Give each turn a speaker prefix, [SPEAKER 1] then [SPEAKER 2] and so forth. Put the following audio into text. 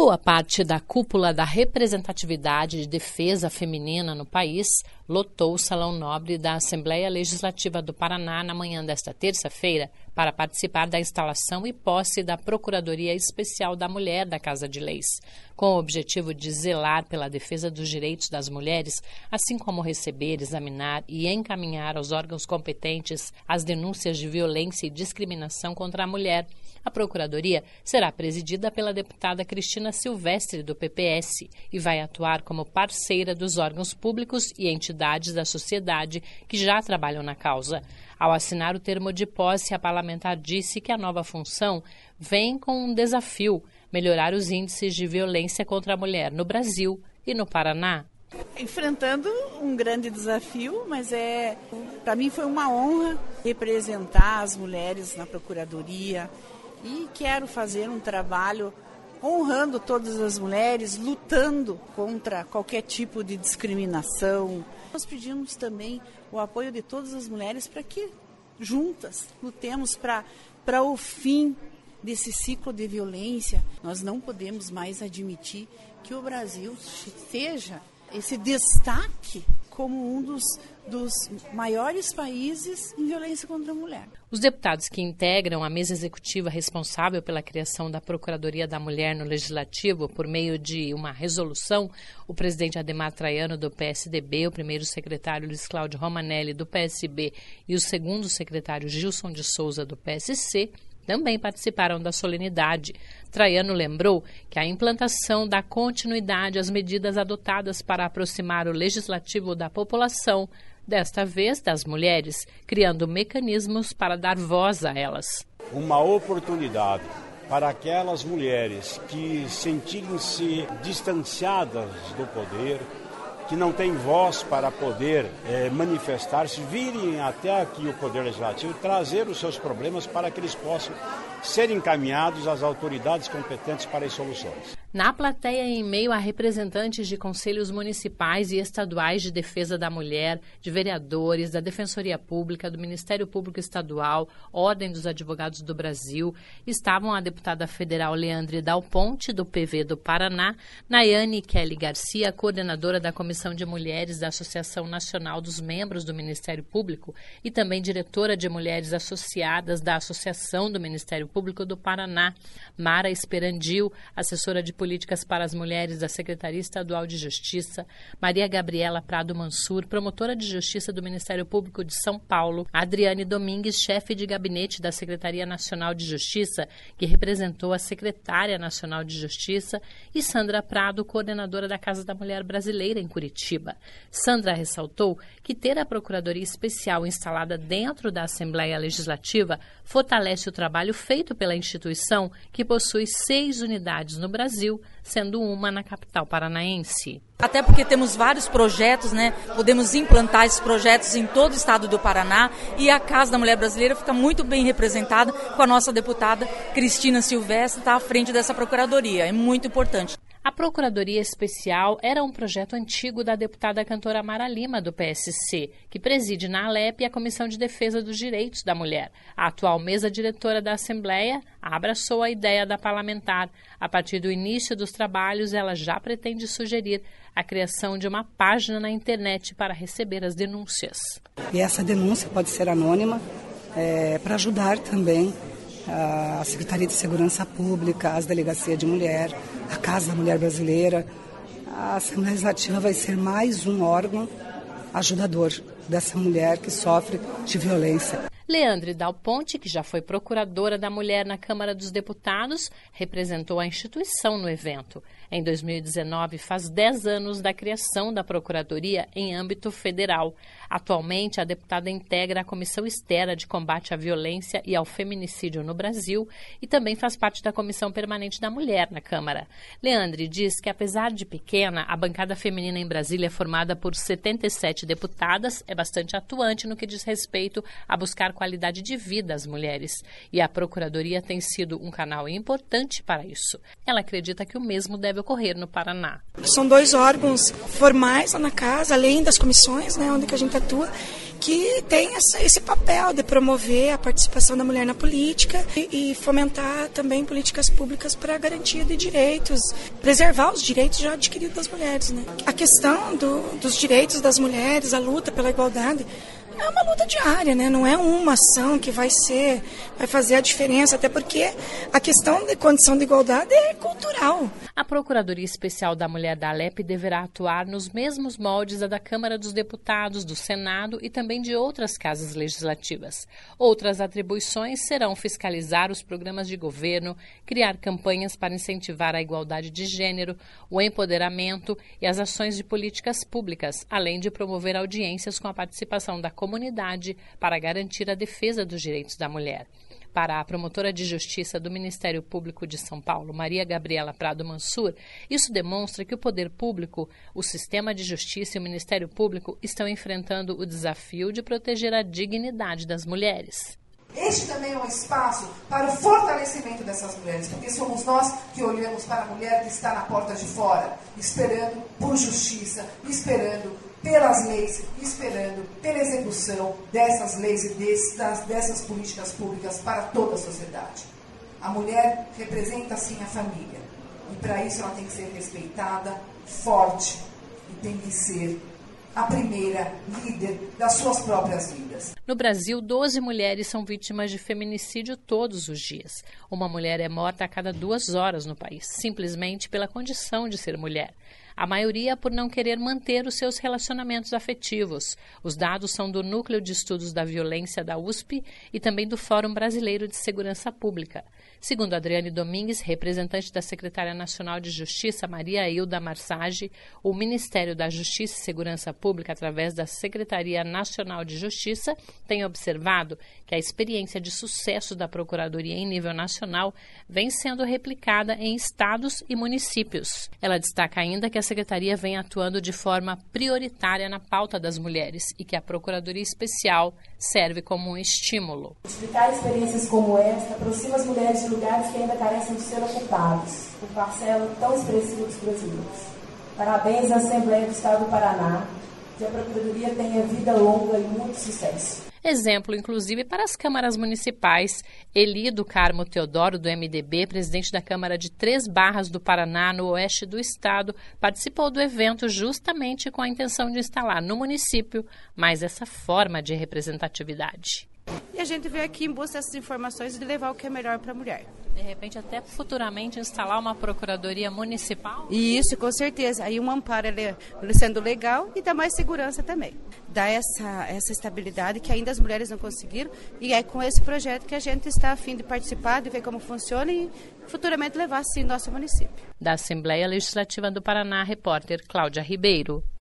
[SPEAKER 1] Boa parte da cúpula da representatividade de defesa feminina no país lotou o Salão Nobre da Assembleia Legislativa do Paraná na manhã desta terça-feira para participar da instalação e posse da Procuradoria Especial da Mulher da Casa de Leis, com o objetivo de zelar pela defesa dos direitos das mulheres, assim como receber, examinar e encaminhar aos órgãos competentes as denúncias de violência e discriminação contra a mulher. A Procuradoria será presidida pela deputada Cristina Silvestre, do PPS, e vai atuar como parceira dos órgãos públicos e entidades da sociedade que já trabalham na causa. Ao assinar o termo de posse, a parlamentar disse que a nova função vem com um desafio: melhorar os índices de violência contra a mulher no Brasil e no Paraná.
[SPEAKER 2] Enfrentando um grande desafio, mas para mim foi uma honra representar as mulheres na Procuradoria e quero fazer um trabalho honrando todas as mulheres, lutando contra qualquer tipo de discriminação. Nós pedimos também o apoio de todas as mulheres para que juntas lutemos para o fim desse ciclo de violência. Nós não podemos mais admitir que o Brasil seja esse destaque como um dos maiores países em violência contra a mulher.
[SPEAKER 1] Os deputados que integram a mesa executiva responsável pela criação da Procuradoria da Mulher no Legislativo por meio de uma resolução, o presidente Adhemar Traiano, do PSDB, o primeiro secretário Luiz Cláudio Romanelli, do PSB, e o segundo secretário Gilson de Souza, do PSC, também participaram da solenidade. Traiano lembrou que a implantação dá continuidade às medidas adotadas para aproximar o legislativo da população, desta vez das mulheres, criando mecanismos para dar voz a elas.
[SPEAKER 3] Uma oportunidade para aquelas mulheres que sentirem-se distanciadas do poder, que não têm voz para poder manifestar-se, virem até aqui o Poder Legislativo, trazer os seus problemas para que eles possam ser encaminhados às autoridades competentes para as soluções.
[SPEAKER 1] Na plateia, em meio a representantes de conselhos municipais e estaduais de defesa da mulher, de vereadores, da Defensoria Pública, do Ministério Público Estadual, Ordem dos Advogados do Brasil, estavam a deputada federal Leandre Dal Ponte, do PV do Paraná, Nayane Kelly Garcia, coordenadora da Comissão de Mulheres da Associação Nacional dos Membros do Ministério Público e também diretora de Mulheres Associadas da Associação do Ministério Público do Paraná, Mara Esperandil, assessora de Políticas para as Mulheres da Secretaria Estadual de Justiça, Maria Gabriela Prado Mansur, promotora de Justiça do Ministério Público de São Paulo, Adriane Domingues, chefe de gabinete da Secretaria Nacional de Justiça, que representou a Secretária Nacional de Justiça, e Sandra Prado, coordenadora da Casa da Mulher Brasileira em Curitiba. Sandra ressaltou que ter a Procuradoria Especial instalada dentro da Assembleia Legislativa fortalece o trabalho feito pela instituição, que possui 6 unidades no Brasil, sendo uma na capital paranaense.
[SPEAKER 4] Até porque temos vários projetos, podemos implantar esses projetos em todo o estado do Paraná, e a Casa da Mulher Brasileira fica muito bem representada com a nossa deputada Cristina Silvestre, está à frente dessa procuradoria, é muito importante.
[SPEAKER 1] A Procuradoria Especial era um projeto antigo da deputada cantora Mara Lima, do PSC, que preside na Alep a Comissão de Defesa dos Direitos da Mulher. A atual mesa diretora da Assembleia abraçou a ideia da parlamentar. A partir do início dos trabalhos, ela já pretende sugerir a criação de uma página na internet para receber as denúncias.
[SPEAKER 5] E essa denúncia pode ser anônima, para ajudar também a Secretaria de Segurança Pública, as Delegacias de Mulher, a Casa da Mulher Brasileira. A Assembleia Legislativa vai ser mais um órgão ajudador dessa mulher que sofre de violência.
[SPEAKER 1] Leandre Dal Ponte, que já foi procuradora da mulher na Câmara dos Deputados, representou a instituição no evento. Em 2019, faz 10 anos da criação da Procuradoria em âmbito federal. Atualmente, a deputada integra a Comissão Externa de Combate à Violência e ao Feminicídio no Brasil e também faz parte da Comissão Permanente da Mulher na Câmara. Leandre diz que, apesar de pequena, a bancada feminina em Brasília, formada por 77 deputadas, é bastante atuante no que diz respeito a buscar qualidade de vida às mulheres, e a Procuradoria tem sido um canal importante para isso. Ela acredita que o mesmo deve ocorrer no Paraná.
[SPEAKER 6] São 2 órgãos formais lá na casa, além das comissões, onde que a gente atua, que tem esse papel de promover a participação da mulher na política e fomentar também políticas públicas para a garantia de direitos, preservar os direitos já adquiridos das mulheres, né? A questão dos direitos das mulheres, a luta pela igualdade, é uma luta diária, né? Não é uma ação que vai fazer a diferença, até porque a questão de condição de igualdade é cultural.
[SPEAKER 1] A Procuradoria Especial da Mulher da Alep deverá atuar nos mesmos moldes da Câmara dos Deputados, do Senado e também de outras casas legislativas. Outras atribuições serão fiscalizar os programas de governo, criar campanhas para incentivar a igualdade de gênero, o empoderamento e as ações de políticas públicas, além de promover audiências com a participação da comunidade para garantir a defesa dos direitos da mulher. Para a promotora de justiça do Ministério Público de São Paulo, Maria Gabriela Prado Mansur, isso demonstra que o poder público, o sistema de justiça e o Ministério Público estão enfrentando o desafio de proteger a dignidade das mulheres.
[SPEAKER 7] Este também é um espaço para o fortalecimento dessas mulheres, porque somos nós que olhamos para a mulher que está na porta de fora, esperando por justiça, esperando pelas leis, esperando pela execução dessas leis e dessas políticas públicas para toda a sociedade. A mulher representa, sim, a família. E para isso ela tem que ser respeitada, forte, e tem que ser a primeira líder das suas próprias vidas.
[SPEAKER 1] No Brasil, 12 mulheres são vítimas de feminicídio todos os dias. Uma mulher é morta a cada 2 horas no país, simplesmente pela condição de ser mulher. A maioria por não querer manter os seus relacionamentos afetivos. Os dados são do Núcleo de Estudos da Violência da USP e também do Fórum Brasileiro de Segurança Pública. Segundo Adriane Domingues, representante da Secretária Nacional de Justiça, Maria Hilda Marsage, o Ministério da Justiça e Segurança Pública, através da Secretaria Nacional de Justiça, tem observado que a experiência de sucesso da Procuradoria em nível nacional vem sendo replicada em estados e municípios. Ela destaca ainda que a Secretaria vem atuando de forma prioritária na pauta das mulheres e que a Procuradoria Especial serve como um estímulo.
[SPEAKER 8] Explicar experiências como esta aproxima as mulheres de lugares que ainda carecem de ser ocupados por parcela tão expressiva dos brasileiros. Parabéns à Assembleia do Estado do Paraná, que a Procuradoria tenha vida longa e muito sucesso.
[SPEAKER 1] Exemplo, inclusive, para as câmaras municipais. Eli do Carmo Teodoro, do MDB, presidente da Câmara de Três Barras do Paraná, no oeste do estado, participou do evento justamente com a intenção de instalar no município mais essa forma de representatividade.
[SPEAKER 2] E a gente veio aqui em busca dessas informações e de levar o que é melhor para a mulher.
[SPEAKER 1] De repente, até futuramente instalar uma procuradoria municipal?
[SPEAKER 2] Isso, com certeza. Aí um amparo sendo legal e dá mais segurança também. Dá essa estabilidade que ainda as mulheres não conseguiram. E é com esse projeto que a gente está a fim de participar, de ver como funciona e futuramente levar, sim, nosso município.
[SPEAKER 1] Da Assembleia Legislativa do Paraná, repórter Cláudia Ribeiro.